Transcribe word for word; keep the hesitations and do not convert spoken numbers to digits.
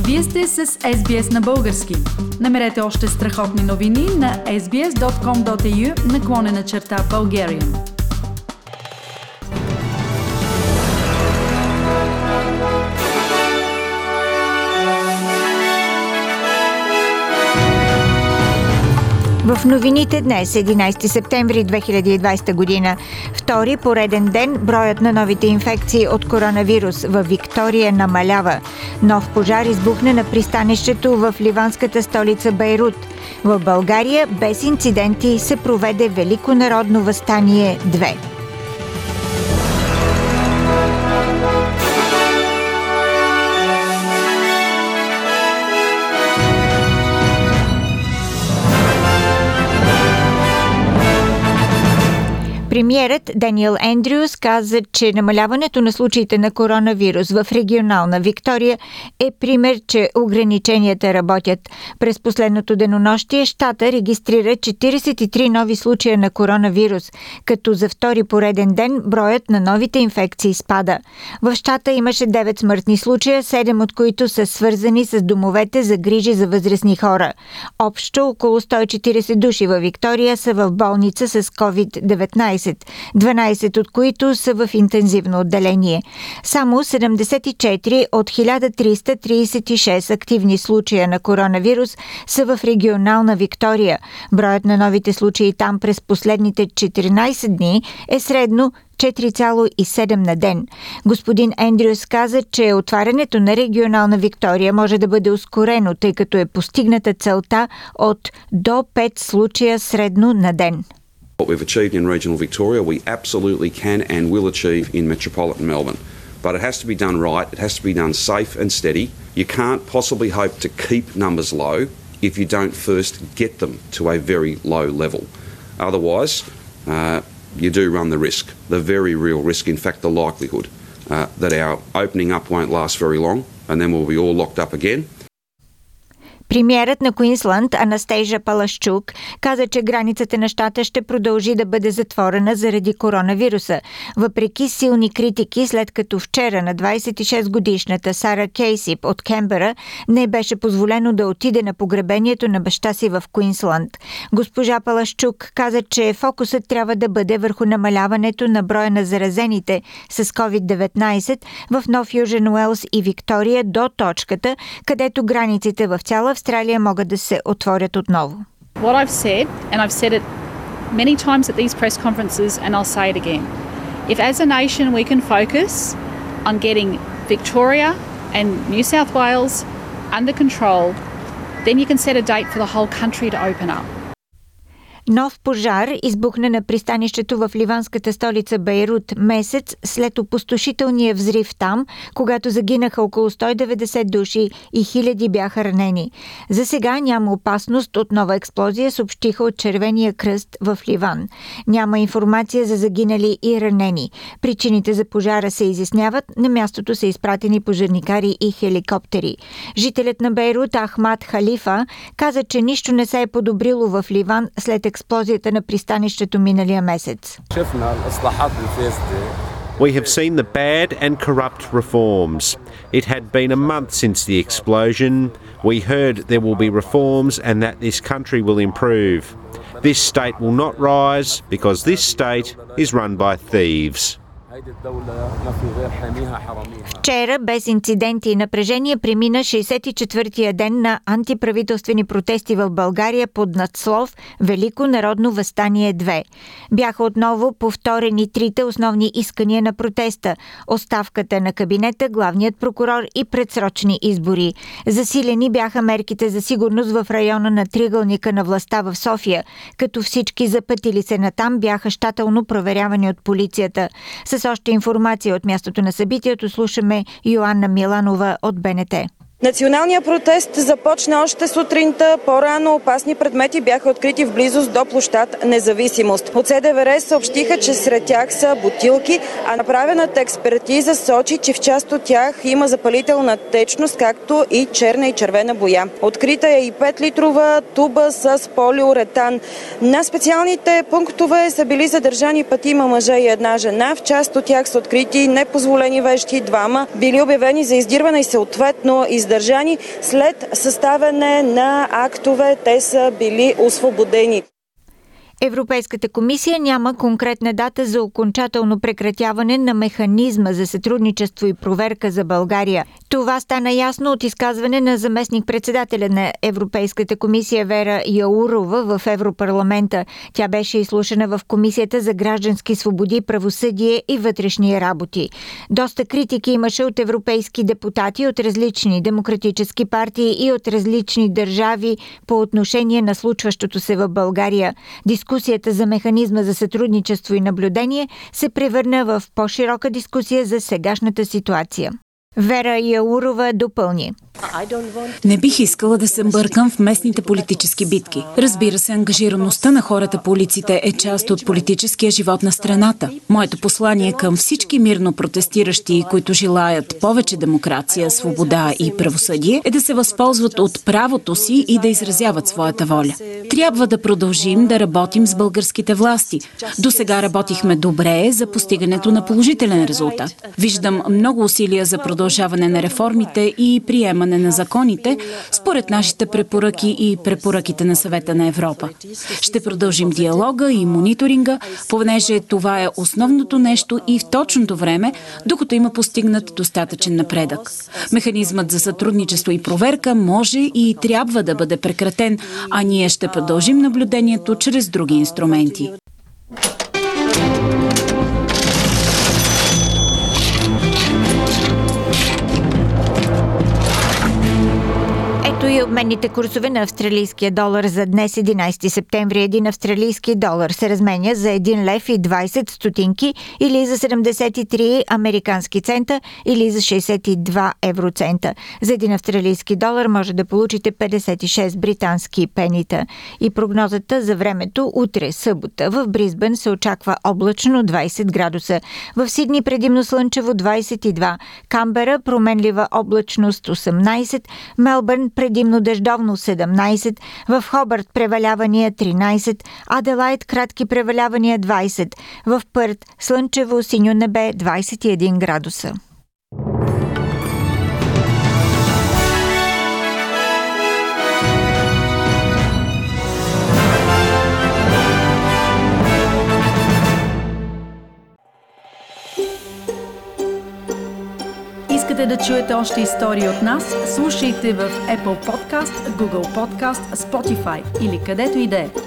Вие сте с Ес Би Ес на български. Намерете още страхотни новини на ес би ес точка ком точка ей ю наклонена черта Bulgarian. В новините днес, единайсети септември две хиляди и двайсета година, втори пореден ден броят на новите инфекции от коронавирус във Виктория намалява. Нов пожар избухна на пристанището в ливанската столица Бейрут. В България без инциденти се проведе Велико народно въстание две. Премиерът Даниел Ендрюс каза, че намаляването на случаите на коронавирус в регионална Виктория е пример, че ограниченията работят. През последното денонощие щата регистрира четирийсет и три нови случая на коронавирус, като за втори пореден ден броят на новите инфекции спада. В щата имаше девет смъртни случая, седем от които са свързани с домовете за грижи за възрастни хора. Общо около сто и четирийсет души във Виктория са в болница с ковид деветнайсет. дванайсет от които са в интензивно отделение. Само седемдесет и четири от хиляда триста трийсет и шест активни случая на коронавирус са в регионална Виктория. Броят на новите случаи там през последните четиринайсет дни е средно четири цяло и седем на ден. Господин Ендрюс каза, че отварянето на регионална Виктория може да бъде ускорено, тъй като е постигната целта от до пет случая средно на ден. What we've achieved in regional Victoria, we absolutely can and will achieve in metropolitan Melbourne. But it has to be done right, it has to be done safe and steady. You can't possibly hope to keep numbers low if you don't first get them to a very low level. Otherwise, uh, you do run the risk, the very real risk, in fact the likelihood, uh, that our opening up won't last very long and then we'll be all locked up again. Премиерът на Куинсланд Анастейжа Палашчук каза, че границата на щата ще продължи да бъде затворена заради коронавируса, въпреки силни критики, след като вчера на двайсет и шест годишната Сара Кейсип от Кембера не беше позволено да отиде на погребението на баща си в Куинсланд. Госпожа Палашчук каза, че фокусът трябва да бъде върху намаляването на броя на заразените с ковид деветнайсет в Нов Южен Уелс и Виктория до точката, където границите в цяла Австралия могат да се отворят отново. What I've said, and I've said it many times at these press conferences, and I'll say it again. If as a nation we can focus on getting Victoria and New South Wales under control, then you can set a date for the whole country to open up. Нов пожар избухна на пристанището в ливанската столица Бейрут месец след опустошителния взрив там, когато загинаха около сто и деветдесет души и хиляди бяха ранени. За сега няма опасност от нова експлозия, съобщиха от Червения кръст в Ливан. Няма информация за загинали и ранени. Причините за пожара се изясняват, на мястото са изпратени пожарникари и хеликоптери. Жителят на Бейрут Ахмад Халифа каза, че нищо не се е подобрило в Ливан след експлозията на пристанището миналия месец. We have seen the bad and corrupt reforms. It had been a month since the explosion. We heard there will be reforms and that this country will improve. This state will not rise because this state is run by thieves. Вчера без инциденти и напрежение премина шейсет и четвъртия ден на антиправителствени протести в България под надслов Велико народно въстание две. Бяха отново повторени трите основни искания на протеста – оставката на кабинета, главният прокурор и предсрочни избори. Засилени бяха мерките за сигурност в района на триъгълника на властта в София, като всички запътили се натам бяха щателно проверявани от полицията. С още информация от мястото на събитието слушаме Йоанна Миланова от Б Н Т. Националният протест започна още сутринта. По-рано опасни предмети бяха открити в близост до площад Независимост. От С Д В Р съобщиха, че сред тях са бутилки, а направената експертиза сочи, че в част от тях има запалителна течност, както и черна и червена боя. Открита е и петлитрова туба с полиуретан. На специалните пунктове са били задържани петима мъже и една жена. В част от тях са открити непозволени вещи, двама били обявени за издирване и съответно из издържани. След съставяне на актове те са били освободени. Европейската комисия няма конкретна дата за окончателно прекратяване на механизма за сътрудничество и проверка за България. Това стана ясно от изказване на заместник-председателя на Европейската комисия Вера Яурова в Европарламента. Тя беше изслушана в Комисията за граждански свободи, правосъдие и вътрешни работи. Доста критики имаше от европейски депутати от различни демократически партии и от различни държави по отношение на случващото се в България. Дискусията за механизма за сътрудничество и наблюдение се превърна в по-широка дискусия за сегашната ситуация. Вера Яурова допълни. Не бих искала да се бъркам в местните политически битки. Разбира се, ангажираността на хората по улиците е част от политическия живот на страната. Моето послание към всички мирно протестиращи, които желаят повече демокрация, свобода и правосъдие, е да се възползват от правото си и да изразяват своята воля. Трябва да продължим да работим с българските власти. До сега работихме добре за постигането на положителен резултат. Виждам много усилия за продължаване на реформите и приемане на законите, според нашите препоръки и препоръките на Съвета на Европа. Ще продължим диалога и мониторинга, понеже това е основното нещо и в точното време, докато има постигнат достатъчен напредък. Механизмът за сътрудничество и проверка може и трябва да бъде прекратен, а ние ще продължим наблюдението чрез други инструменти. И обменните курсове на австралийския долар за днес, единайсети септември. Един австралийски долар се разменя за един лев и двайсет стотинки или за седемдесет и три американски цента или за шейсет и два евроцента. За един австралийски долар може да получите петдесет и шест британски пенита. И прогнозата за времето утре, събота. В Бризбен се очаква облачно двайсет градуса. В Сидни предимно слънчево двайсет и два. Камбера променлива облачност осемнайсет. Мелбърн предимно дъждовно седемнайсет, в Хобърт превалявания тринайсет, Аделайд кратки превалявания двайсет, в Пърт слънчево синьо небе двайсет и един градуса. Искате да чуете още истории от нас? Слушайте в Apple Podcast, Google Podcast, Spotify или където и да е.